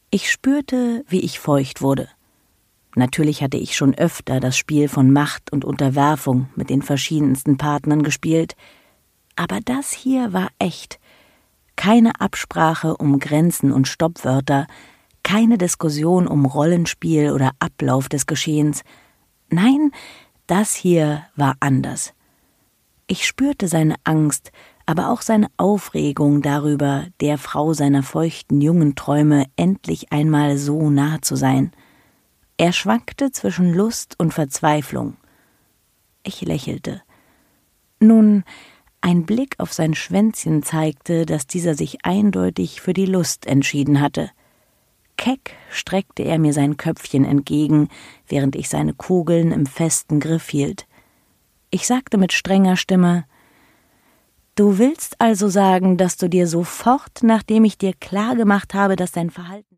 Ich spürte, wie ich feucht wurde. Natürlich hatte ich schon öfter das Spiel von Macht und Unterwerfung mit den verschiedensten Partnern gespielt, aber das hier war echt. Keine Absprache um Grenzen und Stoppwörter, keine Diskussion um Rollenspiel oder Ablauf des Geschehens. Nein, das hier war anders. Ich spürte seine Angst, aber auch seine Aufregung darüber, der Frau seiner feuchten jungen Träume endlich einmal so nah zu sein. Er schwankte zwischen Lust und Verzweiflung. Ich lächelte. Nun, ein Blick auf sein Schwänzchen zeigte, dass dieser sich eindeutig für die Lust entschieden hatte. Keck streckte er mir sein Köpfchen entgegen, während ich seine Kugeln im festen Griff hielt. Ich sagte mit strenger Stimme: »Du willst also sagen, dass du dir sofort, nachdem ich dir klargemacht habe, dass dein Verhalten